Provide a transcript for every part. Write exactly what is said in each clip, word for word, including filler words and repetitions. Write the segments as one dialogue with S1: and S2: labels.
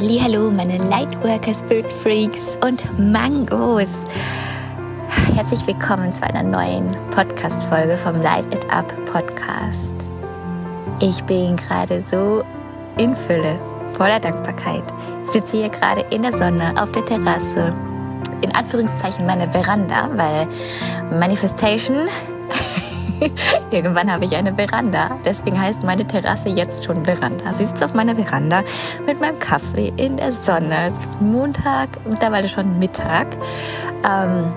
S1: Hallihallo, meine Lightworker, Spirit Freaks und Mangos. Herzlich willkommen zu einer neuen Podcast-Folge vom Light It Up Podcast. Ich bin gerade so in Fülle, voller Dankbarkeit. Ich sitze hier gerade in der Sonne, auf der Terrasse, in Anführungszeichen meine Veranda, weil Manifestation... Irgendwann habe ich eine Veranda, deswegen heißt meine Terrasse jetzt schon Veranda. Also ich sitze auf meiner Veranda mit meinem Kaffee in der Sonne. Es ist Montag, mittlerweile schon Mittag. Ähm,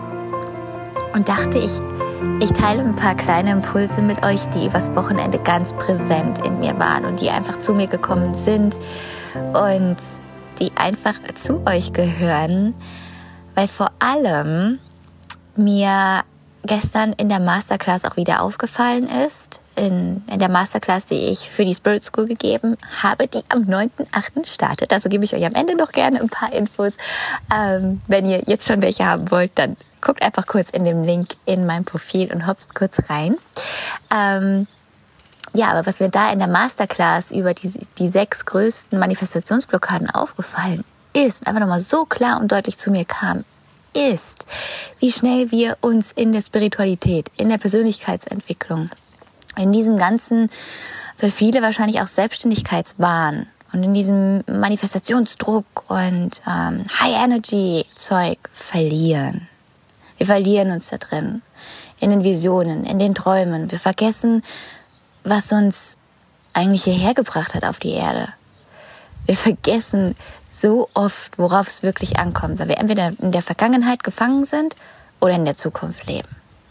S1: und dachte, ich, ich teile ein paar kleine Impulse mit euch, die übers Wochenende ganz präsent in mir waren und die einfach zu mir gekommen sind und die einfach zu euch gehören, weil vor allem mir gestern in der Masterclass auch wieder aufgefallen ist, in, in der Masterclass, die ich für die Spirit School gegeben habe, die am neunten achten startet. Also gebe ich euch am Ende noch gerne ein paar Infos. Ähm, wenn ihr jetzt schon welche haben wollt, dann guckt einfach kurz in dem Link in mein Profil und hopst kurz rein. Ähm, ja, aber was mir da in der Masterclass über die, die sechs größten Manifestationsblockaden aufgefallen ist, und einfach nochmal so klar und deutlich zu mir kam, ist, wie schnell wir uns in der Spiritualität, in der Persönlichkeitsentwicklung, in diesem ganzen, für viele wahrscheinlich auch Selbstständigkeitswahn und in diesem Manifestationsdruck und ähm, High-Energy-Zeug verlieren. Wir verlieren uns da drin, in den Visionen, in den Träumen. Wir vergessen, was uns eigentlich hierher gebracht hat auf die Erde. Wir vergessen so oft, worauf es wirklich ankommt, weil wir entweder in der Vergangenheit gefangen sind oder in der Zukunft leben.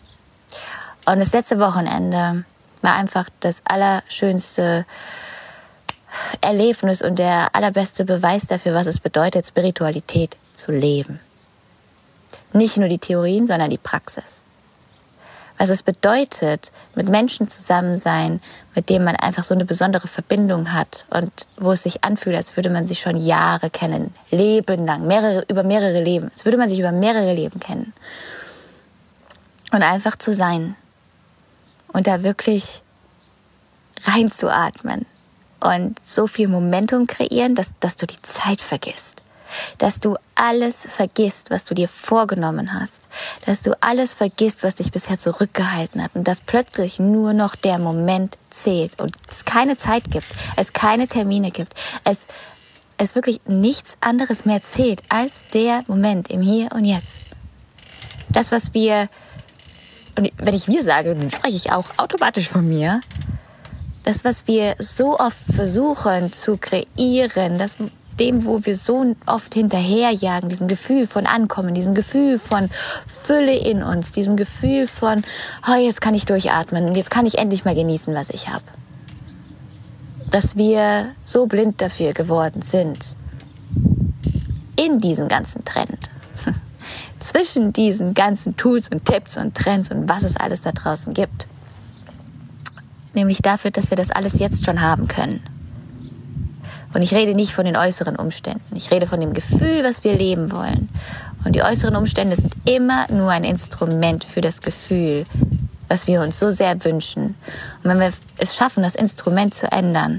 S1: Und das letzte Wochenende war einfach das allerschönste Erlebnis und der allerbeste Beweis dafür, was es bedeutet, Spiritualität zu leben. Nicht nur die Theorien, sondern die Praxis. Was es bedeutet, mit Menschen zusammen sein, mit denen man einfach so eine besondere Verbindung hat und wo es sich anfühlt, als würde man sich schon Jahre kennen, Leben lang, mehrere, über mehrere Leben, als würde man sich über mehrere Leben kennen. Und einfach zu sein und da wirklich reinzuatmen und so viel Momentum kreieren, dass, dass du die Zeit vergisst. Dass du alles vergisst, was du dir vorgenommen hast. Dass du alles vergisst, was dich bisher zurückgehalten hat. Und dass plötzlich nur noch der Moment zählt. Und es keine Zeit gibt. Es keine Termine gibt. Es, es wirklich nichts anderes mehr zählt als der Moment im Hier und Jetzt. Das, was wir, und wenn ich wir sage, dann spreche ich auch automatisch von mir. Das, was wir so oft versuchen zu kreieren, das dem, wo wir so oft hinterherjagen, diesem Gefühl von Ankommen, diesem Gefühl von Fülle in uns, diesem Gefühl von, oh, jetzt kann ich durchatmen und jetzt kann ich endlich mal genießen, was ich habe. Dass wir so blind dafür geworden sind, in diesem ganzen Trend, zwischen diesen ganzen Tools und Tipps und Trends und was es alles da draußen gibt, nämlich dafür, dass wir das alles jetzt schon haben können. Und ich rede nicht von den äußeren Umständen. Ich rede von dem Gefühl, was wir leben wollen. Und die äußeren Umstände sind immer nur ein Instrument für das Gefühl, was wir uns so sehr wünschen. Und wenn wir es schaffen, das Instrument zu ändern,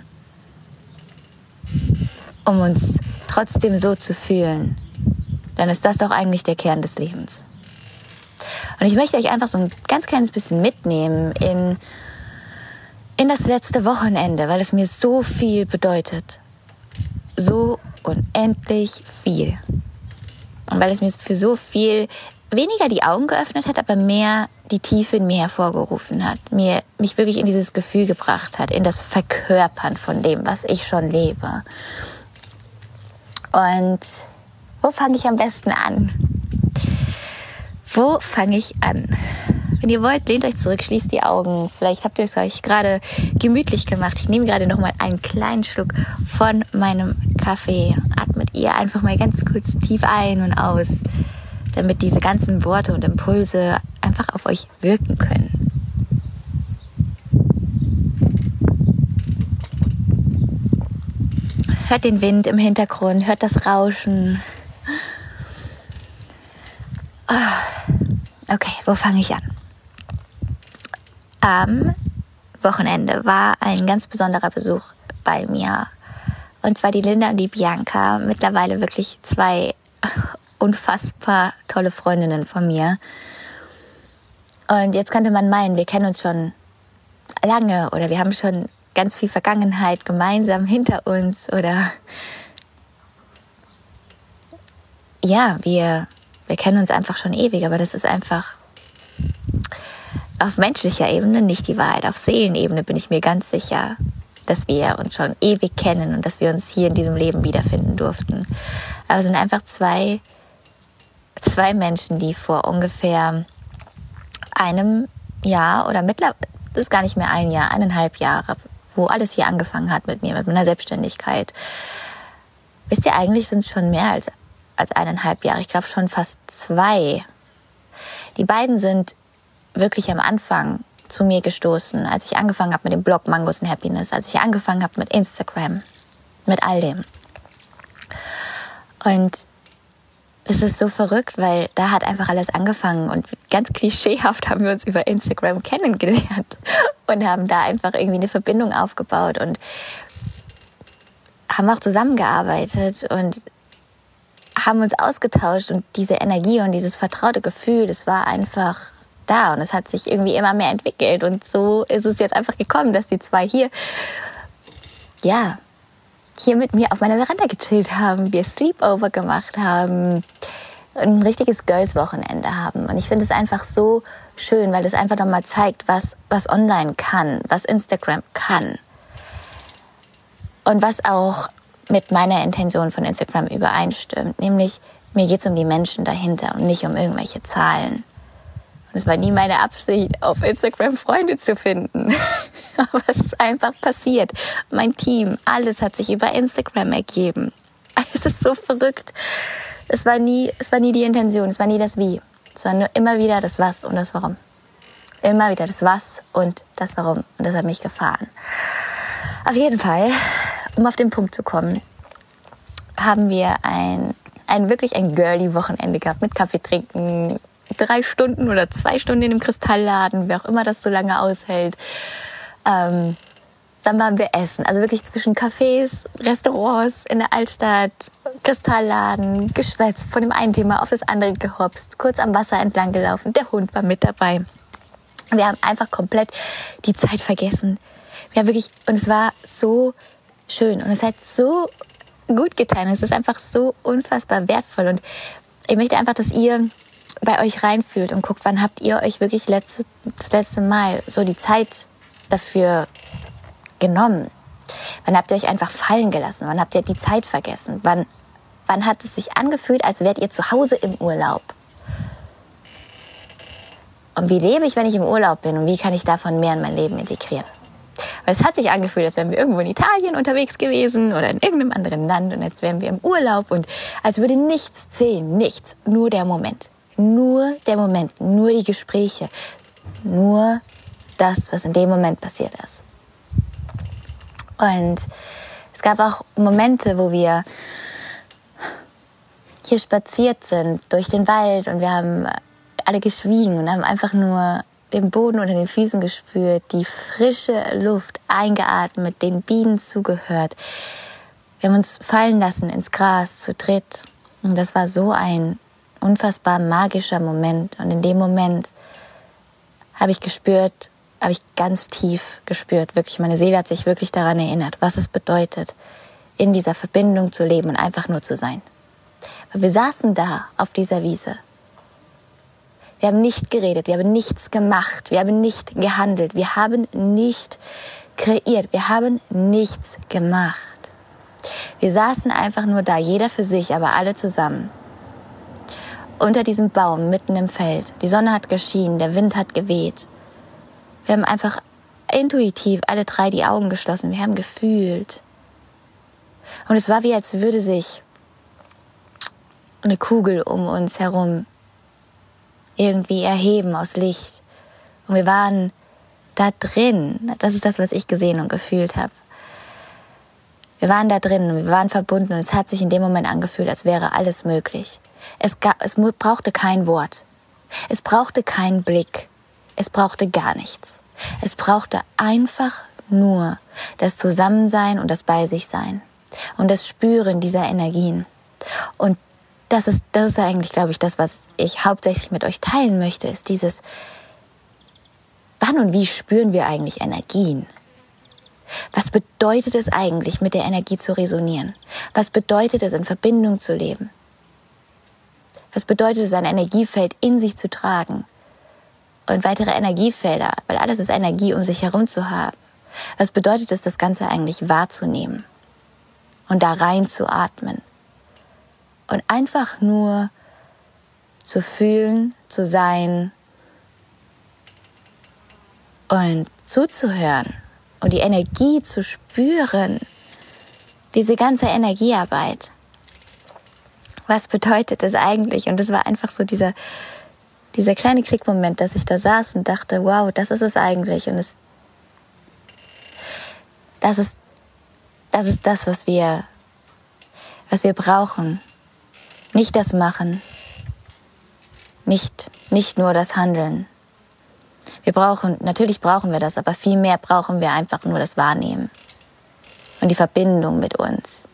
S1: um uns trotzdem so zu fühlen, dann ist das doch eigentlich der Kern des Lebens. Und ich möchte euch einfach so ein ganz kleines bisschen mitnehmen in, in das letzte Wochenende, weil es mir so viel bedeutet. So unendlich viel. Und weil es mir für so viel weniger die Augen geöffnet hat, aber mehr die Tiefe in mir hervorgerufen hat. Mir, mich wirklich in dieses Gefühl gebracht hat, in das Verkörpern von dem, was ich schon lebe. Und wo fange ich am besten an? Wo fange ich an? Wenn ihr wollt, lehnt euch zurück, schließt die Augen. Vielleicht habt ihr es euch gerade gemütlich gemacht. Ich nehme gerade noch mal einen kleinen Schluck von meinem Kaffee. Atmet ihr einfach mal ganz kurz tief ein und aus, damit diese ganzen Worte und Impulse einfach auf euch wirken können. Hört den Wind im Hintergrund, hört das Rauschen. Okay, wo fange ich an? Am Wochenende war ein ganz besonderer Besuch bei mir. Und zwar die Linda und die Bianca, mittlerweile wirklich zwei unfassbar tolle Freundinnen von mir. Und jetzt könnte man meinen, wir kennen uns schon lange oder wir haben schon ganz viel Vergangenheit gemeinsam hinter uns oder ja, wir, wir kennen uns einfach schon ewig, aber das ist einfach auf menschlicher Ebene nicht die Wahrheit. Auf Seelenebene bin ich mir ganz sicher, dass wir uns schon ewig kennen und dass wir uns hier in diesem Leben wiederfinden durften. Aber es sind einfach zwei, zwei Menschen, die vor ungefähr einem Jahr oder mittlerweile, das ist gar nicht mehr ein Jahr, eineinhalb Jahre, wo alles hier angefangen hat mit mir, mit meiner Selbstständigkeit. Wisst ihr, eigentlich sind es schon mehr als, als eineinhalb Jahre. Ich glaube schon fast zwei. Die beiden sind wirklich am Anfang zu mir gestoßen, als ich angefangen habe mit dem Blog Mangos and Happiness, als ich angefangen habe mit Instagram, mit all dem. Und das ist so verrückt, weil da hat einfach alles angefangen und ganz klischeehaft haben wir uns über Instagram kennengelernt und haben da einfach irgendwie eine Verbindung aufgebaut und haben auch zusammengearbeitet und haben uns ausgetauscht und diese Energie und dieses vertraute Gefühl, das war einfach da und es hat sich irgendwie immer mehr entwickelt und so ist es jetzt einfach gekommen, dass die zwei hier, ja, hier mit mir auf meiner Veranda gechillt haben, wir Sleepover gemacht haben, ein richtiges Girls-Wochenende haben und ich finde es einfach so schön, weil das einfach nochmal zeigt, was, was online kann, was Instagram kann und was auch mit meiner Intention von Instagram übereinstimmt, nämlich mir geht es um die Menschen dahinter und nicht um irgendwelche Zahlen. Es war nie meine Absicht, auf Instagram Freunde zu finden. Aber es ist einfach passiert. Mein Team, alles hat sich über Instagram ergeben. Es ist so verrückt. Es war nie, es war nie die Intention, es war nie das Wie. Es war nur immer wieder das Was und das Warum. Immer wieder das Was und das Warum. Und das hat mich gefahren. Auf jeden Fall, um auf den Punkt zu kommen, haben wir ein, ein wirklich ein girly Wochenende gehabt mit Kaffee trinken, drei Stunden oder zwei Stunden in dem Kristallladen, wer auch immer das so lange aushält. Ähm, dann waren wir essen, also wirklich zwischen Cafés, Restaurants in der Altstadt, Kristallladen, geschwätzt, von dem einen Thema auf das andere gehopst, kurz am Wasser entlang gelaufen, der Hund war mit dabei. Wir haben einfach komplett die Zeit vergessen. Wir haben wirklich, und es war so schön und es hat so gut getan, es ist einfach so unfassbar wertvoll und ich möchte einfach, dass ihr bei euch reinfühlt und guckt, wann habt ihr euch wirklich letzte, das letzte Mal so die Zeit dafür genommen? Wann habt ihr euch einfach fallen gelassen? Wann habt ihr die Zeit vergessen? Wann, wann hat es sich angefühlt, als wärt ihr zu Hause im Urlaub? Und wie lebe ich, wenn ich im Urlaub bin? Und wie kann ich davon mehr in mein Leben integrieren? Weil es hat sich angefühlt, als wären wir irgendwo in Italien unterwegs gewesen oder in irgendeinem anderen Land und jetzt wären wir im Urlaub und als würde nichts zählen, nichts, nur der Moment. Nur der Moment, nur die Gespräche, nur das, was in dem Moment passiert ist. Und es gab auch Momente, wo wir hier spaziert sind durch den Wald und wir haben alle geschwiegen und haben einfach nur den Boden unter den Füßen gespürt, die frische Luft eingeatmet, den Bienen zugehört. Wir haben uns fallen lassen ins Gras zu dritt und das war so ein unfassbar magischer Moment. Und in dem Moment habe ich gespürt, habe ich ganz tief gespürt, wirklich, meine Seele hat sich wirklich daran erinnert, was es bedeutet, in dieser Verbindung zu leben und einfach nur zu sein. Weil wir saßen da auf dieser Wiese. Wir haben nicht geredet, wir haben nichts gemacht, wir haben nicht gehandelt, wir haben nicht kreiert, wir haben nichts gemacht. Wir saßen einfach nur da, jeder für sich, aber alle zusammen. Unter diesem Baum, mitten im Feld. Die Sonne hat geschienen, der Wind hat geweht. Wir haben einfach intuitiv alle drei die Augen geschlossen. Wir haben gefühlt. Und es war wie, als würde sich eine Kugel um uns herum irgendwie erheben aus Licht. Und wir waren da drin. Das ist das, was ich gesehen und gefühlt habe. Wir waren da drin und wir waren verbunden und es hat sich in dem Moment angefühlt, als wäre alles möglich. Es, gab, es brauchte kein Wort. Es brauchte keinen Blick. Es brauchte gar nichts. Es brauchte einfach nur das Zusammensein und das Bei sich sein. und das Spüren dieser Energien. Und das ist, das ist eigentlich, glaube ich, das, was ich hauptsächlich mit euch teilen möchte, ist dieses, wann und wie spüren wir eigentlich Energien? Was bedeutet es eigentlich, mit der Energie zu resonieren? Was bedeutet es, in Verbindung zu leben? Was bedeutet es, ein Energiefeld in sich zu tragen? Und weitere Energiefelder, weil alles ist Energie, um sich herum zu haben. Was bedeutet es, das Ganze eigentlich wahrzunehmen? Und da rein zu atmen? Und einfach nur zu fühlen, zu sein und zuzuhören und die Energie zu spüren. Diese ganze Energiearbeit. Was bedeutet das eigentlich? Und das war einfach so dieser, dieser kleine Klickmoment, dass ich da saß und dachte, wow, das ist es eigentlich. Und es, das ist, das ist das, was wir, was wir brauchen. Nicht das Machen, nicht, nicht nur das Handeln. Wir brauchen, natürlich brauchen wir das, aber viel mehr brauchen wir einfach nur das Wahrnehmen und die Verbindung mit uns.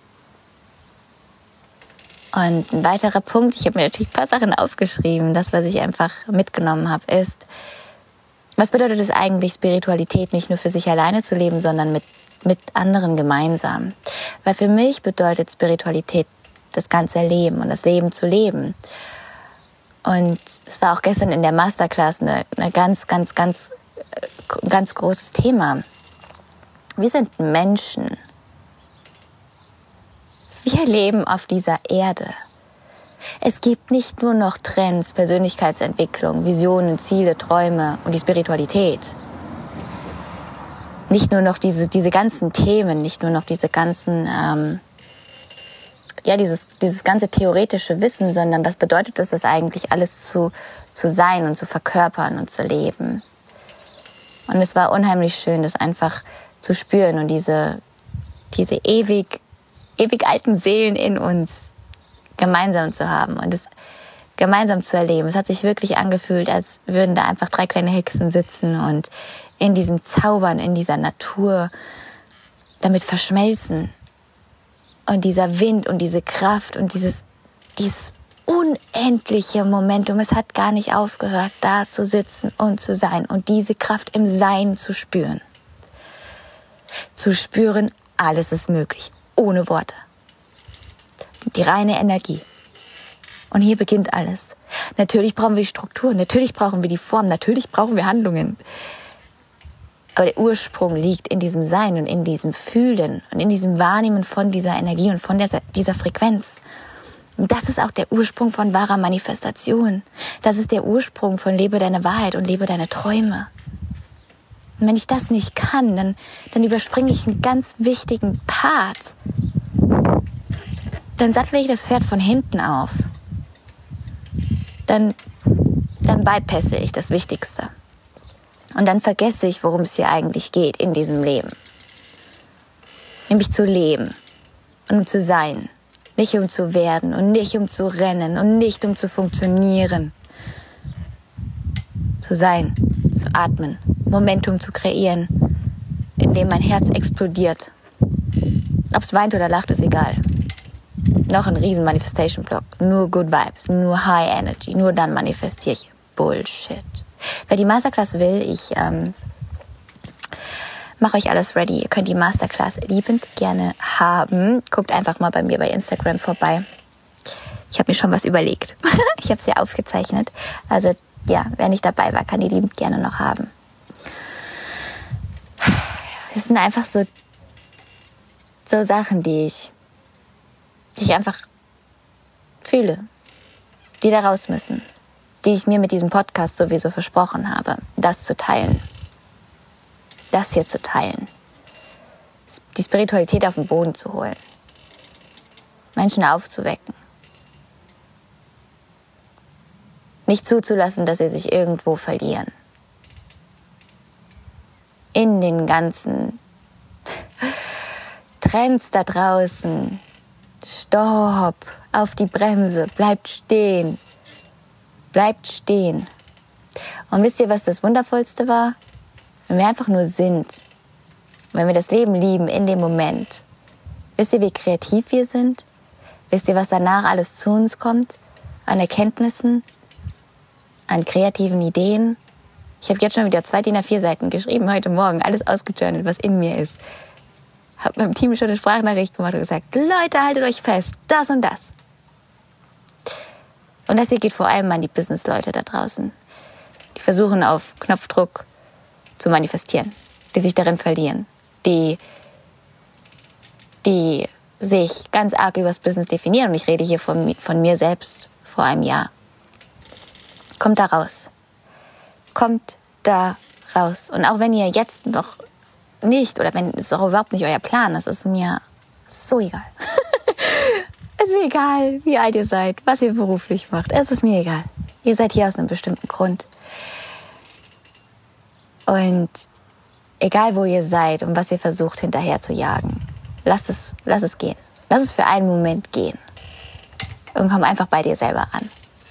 S1: Und ein weiterer Punkt, ich habe mir natürlich ein paar Sachen aufgeschrieben, das, was ich einfach mitgenommen habe, ist, was bedeutet es eigentlich, Spiritualität nicht nur für sich alleine zu leben, sondern mit, mit anderen gemeinsam? Weil für mich bedeutet Spiritualität das ganze Leben und das Leben zu leben. Und es war auch gestern in der Masterclass eine, eine ganz, ganz, ganz, ganz großes Thema. Wir sind Menschen. Wir leben auf dieser Erde. Es gibt nicht nur noch Trends, Persönlichkeitsentwicklung, Visionen, Ziele, Träume und die Spiritualität. Nicht nur noch diese, diese ganzen Themen, nicht nur noch diese ganzen, ähm, ja, dieses, dieses ganze theoretische Wissen, sondern was bedeutet es, das eigentlich alles zu, zu sein und zu verkörpern und zu leben. Und es war unheimlich schön, das einfach zu spüren und diese, diese ewig, ewig alten Seelen in uns gemeinsam zu haben und es gemeinsam zu erleben. Es hat sich wirklich angefühlt, als würden da einfach drei kleine Hexen sitzen und in diesem Zaubern, in dieser Natur damit verschmelzen. Und dieser Wind und diese Kraft und dieses, dieses unendliche Momentum, es hat gar nicht aufgehört, da zu sitzen und zu sein und diese Kraft im Sein zu spüren. Zu spüren, alles ist möglich, ohne Worte. Die reine Energie. Und hier beginnt alles. Natürlich brauchen wir die Struktur, natürlich brauchen wir die Form, natürlich brauchen wir Handlungen. Aber der Ursprung liegt in diesem Sein und in diesem Fühlen und in diesem Wahrnehmen von dieser Energie und von dieser, dieser Frequenz. Und das ist auch der Ursprung von wahrer Manifestation. Das ist der Ursprung von lebe deine Wahrheit und lebe deine Träume. Und wenn ich das nicht kann, dann, dann überspringe ich einen ganz wichtigen Part. Dann sattle ich das Pferd von hinten auf. Dann, dann bypasse ich das Wichtigste. Und dann vergesse ich, worum es hier eigentlich geht in diesem Leben. Nämlich zu leben und um zu sein. Nicht um zu werden und nicht um zu rennen und nicht um zu funktionieren. Zu sein, zu atmen, Momentum zu kreieren, in dem mein Herz explodiert. Ob es weint oder lacht, ist egal. Noch ein riesen Manifestation-Block. Nur Good Vibes, nur High Energy, nur dann manifestiere ich. Bullshit. Wer die Masterclass will, ich ähm, mache euch alles ready. Ihr könnt die Masterclass liebend gerne haben. Guckt einfach mal bei mir bei Instagram vorbei. Ich habe mir schon was überlegt. Ich habe es ja aufgezeichnet. Also ja, wer nicht dabei war, kann die liebend gerne noch haben. Das sind einfach so, so Sachen, die ich, die ich einfach fühle, die da raus müssen. Die ich mir mit diesem Podcast sowieso versprochen habe, das zu teilen. Das hier zu teilen. Die Spiritualität auf den Boden zu holen. Menschen aufzuwecken. Nicht zuzulassen, dass sie sich irgendwo verlieren. In den ganzen Trends da draußen. Stopp, auf die Bremse, bleibt stehen. Bleibt stehen. Und wisst ihr, was das Wundervollste war? Wenn wir einfach nur sind, wenn wir das Leben lieben in dem Moment, Wisst ihr, wie kreativ wir sind? Wisst ihr, was danach alles zu uns kommt? An Erkenntnissen, an kreativen Ideen. Ich habe jetzt schon wieder zwei D I N A vier Seiten geschrieben heute Morgen, alles ausgejournalt, was in mir ist. Habe meinem Team schon eine Sprachnachricht gemacht und gesagt, Leute, haltet euch fest, das und das. Und das hier geht vor allem an die Business-Leute da draußen, die versuchen auf Knopfdruck zu manifestieren, die sich darin verlieren, die, die sich ganz arg übers Business definieren. Und ich rede hier von, von mir selbst vor einem Jahr. Kommt da raus. Kommt da raus. Und auch wenn ihr jetzt noch nicht, oder wenn es auch überhaupt nicht euer Plan ist, ist mir so egal. Es ist mir egal, wie alt ihr seid, was ihr beruflich macht. Es ist mir egal. Ihr seid hier aus einem bestimmten Grund. Und egal, wo ihr seid und was ihr versucht hinterher zu jagen, lasst es, lasst es gehen. Lass es für einen Moment gehen. Und komm einfach bei dir selber an.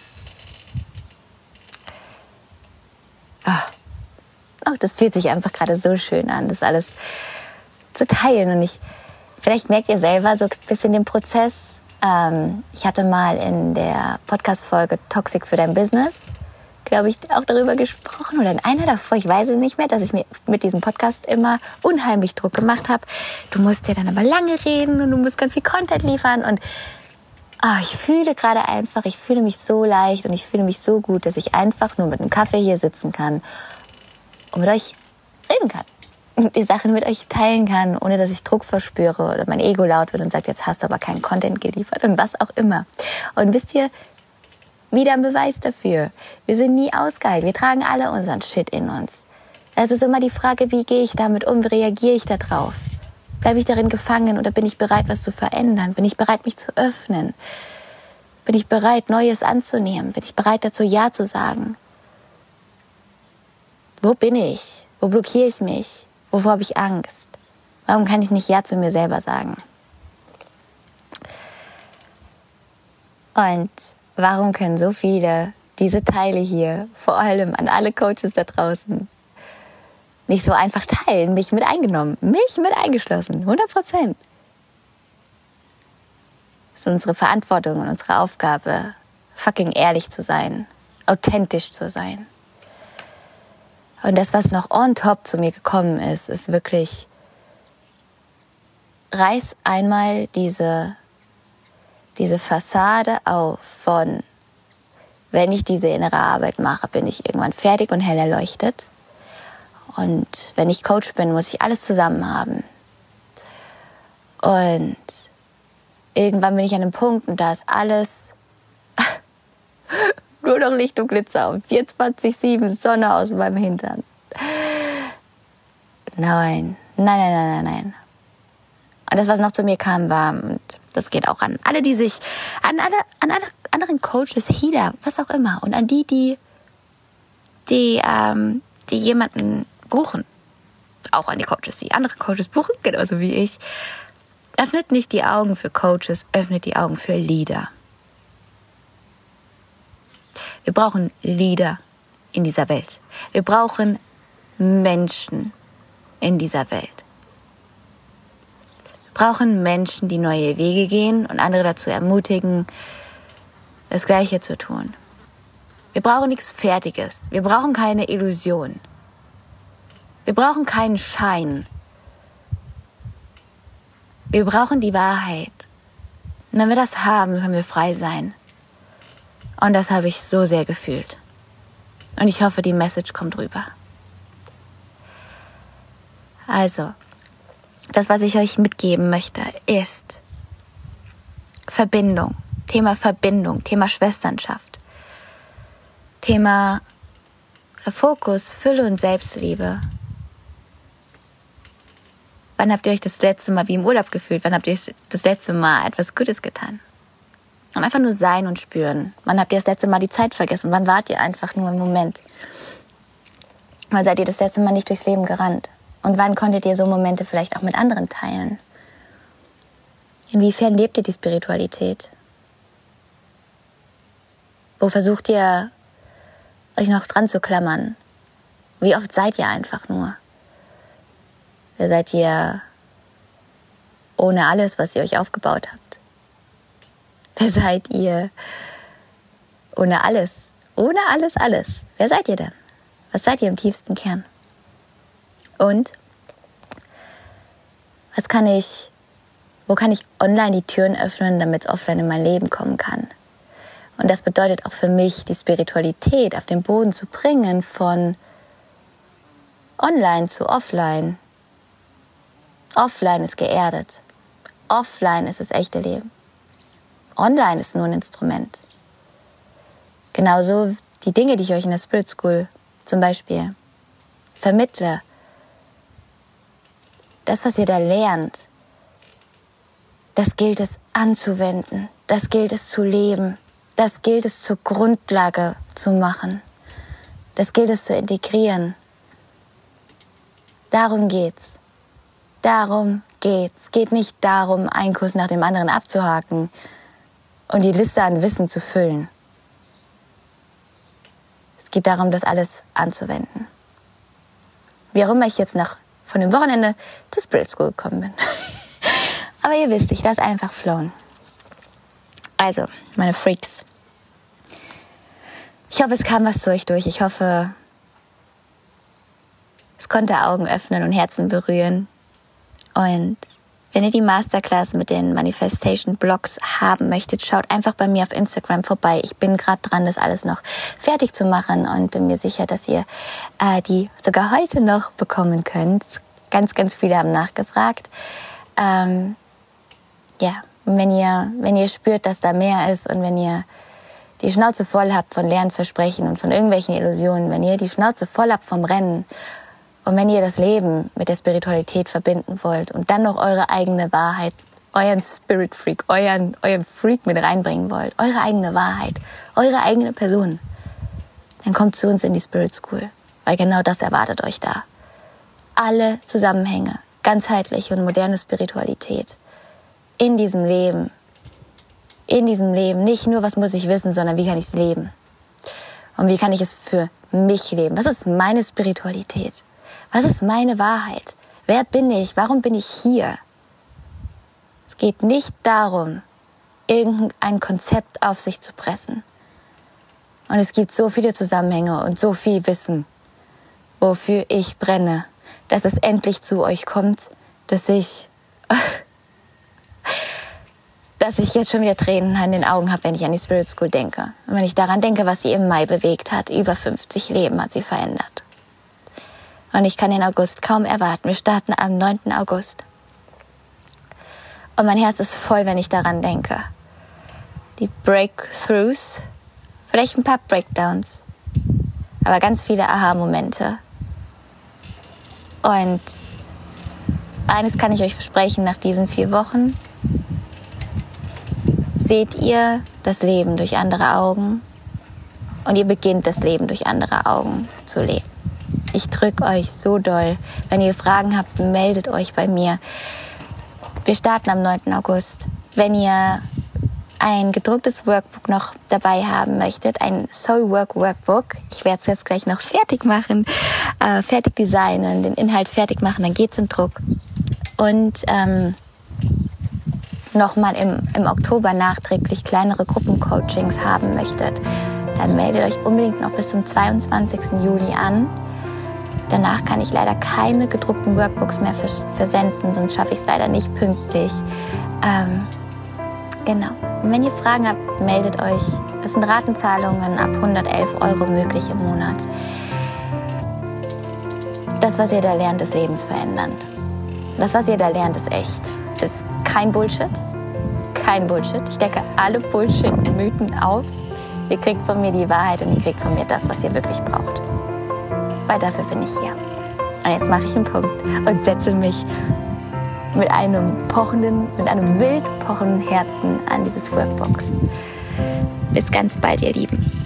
S1: Oh, oh, das fühlt sich einfach gerade so schön an, das alles zu teilen. Und ich, vielleicht merkt ihr selber so ein bisschen den Prozess. Ähm, ich hatte mal in der Podcast-Folge Toxic für dein Business, glaube ich, auch darüber gesprochen. Oder in einer davor, ich weiß es nicht mehr, dass ich mir mit diesem Podcast immer unheimlich Druck gemacht habe. Du musst ja dann aber lange reden und du musst ganz viel Content liefern. Und oh, ich fühle gerade einfach, ich fühle mich so leicht und ich fühle mich so gut, dass ich einfach nur mit einem Kaffee hier sitzen kann und mit euch reden kann. Und die Sachen mit euch teilen kann, ohne dass ich Druck verspüre oder mein Ego laut wird und sagt, jetzt hast du aber keinen Content geliefert und was auch immer. Und wisst ihr, wieder ein Beweis dafür. Wir sind nie ausgeheilt. Wir tragen alle unseren Shit in uns. Es ist immer die Frage, wie gehe ich damit um, wie reagiere ich da drauf? Bleibe ich darin gefangen oder bin ich bereit, was zu verändern? Bin ich bereit, mich zu öffnen? Bin ich bereit, Neues anzunehmen? Bin ich bereit, dazu Ja zu sagen? Wo bin ich? Wo blockiere ich mich? Wovor habe ich Angst? Warum kann ich nicht Ja zu mir selber sagen? Und warum können so viele diese Teile hier, vor allem an alle Coaches da draußen, nicht so einfach teilen, mich mit eingenommen, mich mit eingeschlossen, hundert Prozent. Es ist unsere Verantwortung und unsere Aufgabe, fucking ehrlich zu sein, authentisch zu sein. Und das, was noch on top zu mir gekommen ist, ist wirklich, reiß einmal diese, diese Fassade auf von, wenn ich diese innere Arbeit mache, bin ich irgendwann fertig und hell erleuchtet. Und wenn ich Coach bin, muss ich alles zusammen haben. Und irgendwann bin ich an einem Punkt und da ist alles nur noch Licht und Glitzer und vierundzwanzig sieben Sonne aus meinem Hintern. Nein, nein, nein, nein, nein, nein. Und das, was noch zu mir kam, war, und das geht auch an alle, die sich, an alle, an alle anderen Coaches, Healer, was auch immer, und an die, die, die, ähm, die jemanden buchen, auch an die Coaches, die andere Coaches buchen, genauso wie ich. Öffnet nicht die Augen für Coaches, öffnet die Augen für Leader. Wir brauchen Leader in dieser Welt. Wir brauchen Menschen in dieser Welt. Wir brauchen Menschen, die neue Wege gehen und andere dazu ermutigen, das Gleiche zu tun. Wir brauchen nichts Fertiges. Wir brauchen keine Illusion. Wir brauchen keinen Schein. Wir brauchen die Wahrheit. Und wenn wir das haben, können wir frei sein. Und das habe ich so sehr gefühlt. Und ich hoffe, die Message kommt rüber. Also, das, was ich euch mitgeben möchte, ist Verbindung. Thema Verbindung, Thema Schwesternschaft. Thema Fokus, Fülle und Selbstliebe. Wann habt ihr euch das letzte Mal wie im Urlaub gefühlt? Wann habt ihr das letzte Mal etwas Gutes getan? Und einfach nur sein und spüren. Wann habt ihr das letzte Mal die Zeit vergessen? Wann wart ihr einfach nur im Moment? Wann seid ihr das letzte Mal nicht durchs Leben gerannt? Und wann konntet ihr so Momente vielleicht auch mit anderen teilen? Inwiefern lebt ihr die Spiritualität? Wo versucht ihr, euch noch dran zu klammern? Wie oft seid ihr einfach nur? Seid ihr ohne alles, was ihr euch aufgebaut habt? Wer seid ihr ohne alles? Ohne alles, alles. Wer seid ihr denn? Was seid ihr im tiefsten Kern? Und was kann ich, wo kann ich online die Türen öffnen, damit es offline in mein Leben kommen kann? Und das bedeutet auch für mich, die Spiritualität auf den Boden zu bringen, von online zu offline. Offline ist geerdet. Offline ist das echte Leben. Online ist nur ein Instrument. Genauso die Dinge, die ich euch in der Spirit School zum Beispiel vermittle. Das, was ihr da lernt, das gilt es anzuwenden. Das gilt es zu leben. Das gilt es zur Grundlage zu machen. Das gilt es zu integrieren. Darum geht's. Darum geht's. Es geht nicht darum, einen Kurs nach dem anderen abzuhaken und die Liste an Wissen zu füllen. Es geht darum, das alles anzuwenden. Wie auch immer ich jetzt nach, von dem Wochenende zur Spirit School gekommen bin. Aber ihr wisst, ich lasse einfach flowen. Also, meine Freaks. Ich hoffe, es kam was zu euch durch. Ich hoffe, es konnte Augen öffnen und Herzen berühren. Und wenn ihr die Masterclass mit den Manifestation-Blogs haben möchtet, schaut einfach bei mir auf Instagram vorbei. Ich bin gerade dran, das alles noch fertig zu machen und bin mir sicher, dass ihr äh, die sogar heute noch bekommen könnt. Ganz, ganz viele haben nachgefragt. Ähm, ja, und wenn ihr, wenn ihr spürt, dass da mehr ist und wenn ihr die Schnauze voll habt von leeren Versprechen und von irgendwelchen Illusionen, wenn ihr die Schnauze voll habt vom Rennen und wenn ihr das Leben mit der Spiritualität verbinden wollt und dann noch eure eigene Wahrheit, euren Spirit Freak, euren, euren Freak mit reinbringen wollt, eure eigene Wahrheit, eure eigene Person, dann kommt zu uns in die Spirit School, weil genau das erwartet euch da. Alle Zusammenhänge, ganzheitliche und moderne Spiritualität in diesem Leben, in diesem Leben, nicht nur, was muss ich wissen, sondern wie kann ich es leben? Und wie kann ich es für mich leben? Was ist meine Spiritualität? Was ist meine Wahrheit? Wer bin ich? Warum bin ich hier? Es geht nicht darum, irgendein Konzept auf sich zu pressen. Und es gibt so viele Zusammenhänge und so viel Wissen, wofür ich brenne, dass es endlich zu euch kommt, dass ich, dass ich jetzt schon wieder Tränen in den Augen habe, wenn ich an die Spirit School denke. Und wenn ich daran denke, was sie im Mai bewegt hat, über fünfzig Leben hat sie verändert. Und ich kann den August kaum erwarten. Wir starten am neunten August. Und mein Herz ist voll, wenn ich daran denke. Die Breakthroughs, vielleicht ein paar Breakdowns, aber ganz viele Aha-Momente. Und eines kann ich euch versprechen, nach diesen vier Wochen seht ihr das Leben durch andere Augen und ihr beginnt das Leben durch andere Augen zu leben. Ich drücke euch so doll. Wenn ihr Fragen habt, meldet euch bei mir. Wir starten am neunten August. Wenn ihr ein gedrucktes Workbook noch dabei haben möchtet, ein Soul Work Workbook, ich werde es jetzt gleich noch fertig machen, äh, fertig designen, den Inhalt fertig machen, dann geht's in Druck. Und ähm, nochmal im, im Oktober nachträglich kleinere Gruppencoachings haben möchtet, dann meldet euch unbedingt noch bis zum zweiundzwanzigsten Juli an. Danach kann ich leider keine gedruckten Workbooks mehr vers- versenden, sonst schaffe ich es leider nicht pünktlich. Ähm, genau. Und wenn ihr Fragen habt, meldet euch. Es sind Ratenzahlungen ab hundertelf Euro möglich im Monat. Das, was ihr da lernt, ist lebensverändernd. Das, was ihr da lernt, ist echt. Das ist kein Bullshit. Kein Bullshit. Ich decke alle Bullshit-Mythen auf. Ihr kriegt von mir die Wahrheit und ihr kriegt von mir das, was ihr wirklich braucht. Weil dafür bin ich hier. Und jetzt mache ich einen Punkt und setze mich mit einem pochenden, mit einem wild pochenden Herzen an dieses Workbook. Bis ganz bald, ihr Lieben.